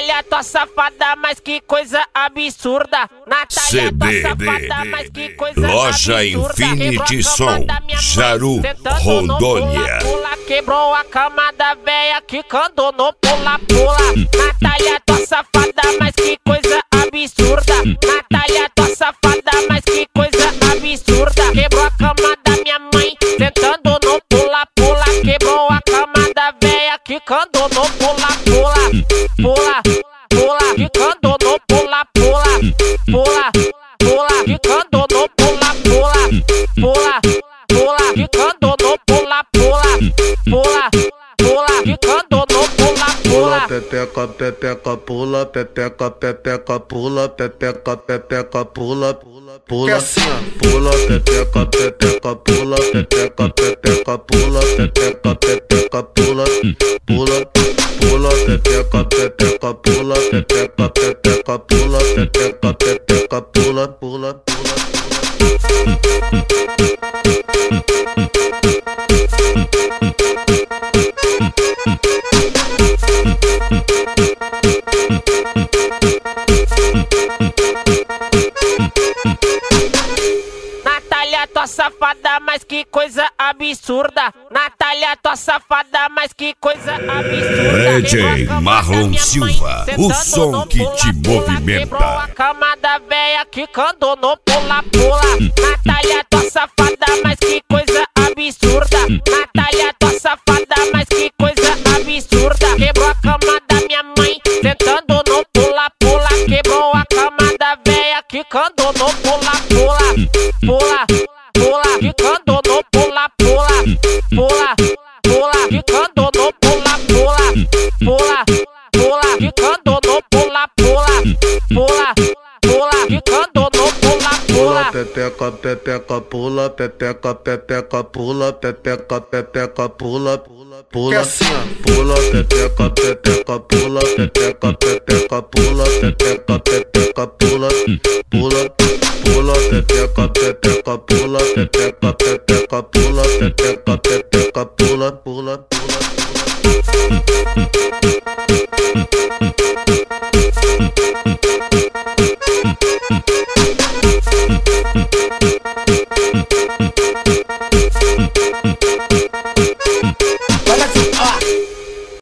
Natália, tua safada, mas que coisa absurda. Natália, tua safada, mas que coisa Loja absurda. Infinity Som, Jaru, Rondônia. Quebrou a cama da véia, quicando no pula-pula. Natália, tua safada, mas que coisa absurda. Natália, tua safada, mas que coisa absurda. Quebrou a cama da minha mãe, sentando no pula-pula. Quebrou a cama da véia, quicando no pula-pula. Pula, pula, quicando no pula-pula. Pula, pula, quicando no pula-pula. Pula, pula, quicando no pula-pula. Pula, pula, quicando no pula-pula. Pepeca, pepeca, pula, pepeca, pepeca, pula, pepeca, pepeca, pula, pula, assim, pula, pepeca, pepeca, pula, pepeca, pepeca, pula, pepeca, pepeca, pula, pula, pula, pepeca, pepeca, pula, pepeca, pepeca, pula, pepeca, pepeca, pula, pula, pula. Natália, tua safada, mas que coisa absurda. Natália, tua safada, mas que coisa absurda. DJ Marlon Silva, o som que te movimenta. Quebrou a cama da véia, quicando no pula-pula. Natália, tua safada, mas que coisa absurda. Natália, tua safada, mas que coisa absurda. Quebrou a cama da minha mãe, sentando no pula-pula. Quebrou a cama da véia, quicando no pula-pula. Pula, pula, quicando no pula-pula. Pula, pula, quicando no pula-pula. Pula, pula, quicando no pula-pula. Pula, pula, quicando no pula-pula. Pepeca, pepeca, pula, pepeca, pepeca, pula, pepeca, pepeca, pula, pula, assim, pula, pepeca, pepeca, pula, pepeca, pepeca, pula, pepeca, pepeca, pula, pula, pula, pepeca, pepeca, pula, pepeca, pepeca, pula, pepeca, pepeca, pula, pula, pula.